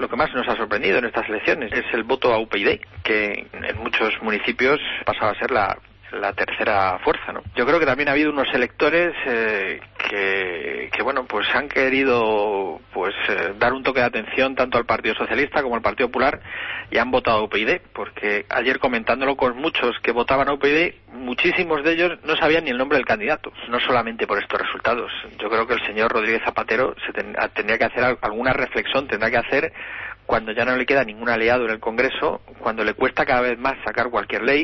lo que más nos ha sorprendido en estas elecciones es el voto a UPyD, que en muchos municipios pasaba a ser la tercera fuerza, ¿no? Yo creo que también ha habido unos electores que bueno, pues han querido dar un toque de atención tanto al Partido Socialista como al Partido Popular y han votado a UPyD, porque ayer comentándolo con muchos que votaban a UPyD, muchísimos de ellos no sabían ni el nombre del candidato, no solamente por estos resultados. Yo creo que el señor Rodríguez Zapatero tendría que hacer alguna reflexión, tendrá que hacer cuando ya no le queda ningún aliado en el Congreso, cuando le cuesta cada vez más sacar cualquier ley,